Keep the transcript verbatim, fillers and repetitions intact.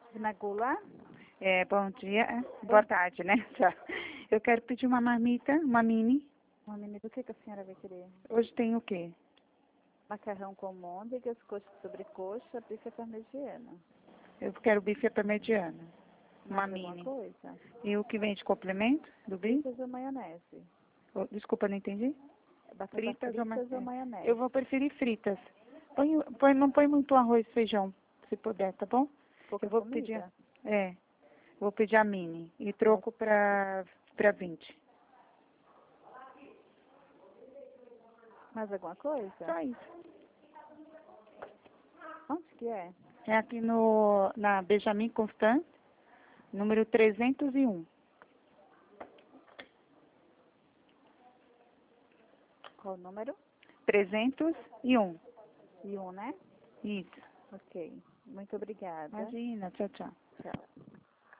Vinagula? É, bom dia. Boa tarde, né? Tchau. Eu quero pedir uma marmita, uma mini. Uma mini do que, que a senhora vai querer? Hoje tem o quê? Macarrão com môndegas, coxa sobre coxa, bife parmegiana. Eu quero bife parmegiana. Uma Mais alguma mini. coisa? E o que vem de complemento do bife? Fritas ou maionese? Oh, desculpa, não entendi. Batata Fritas, fritas, ou, ma- ou é. maionese? Eu vou preferir fritas. Põe, põe, não põe muito arroz e feijão, se puder, tá bom? Pouca Eu vou comida? pedir. É. Vou pedir a mini. E troco pra, pra vinte. Mais alguma coisa? Só isso. Onde que é? É aqui no, na Benjamin Constant, número trezentos e um. Qual o número? trezentos e um. E um, né? Isso. Ok. Muito obrigada. Imagina. Tchau, tchau. Tchau.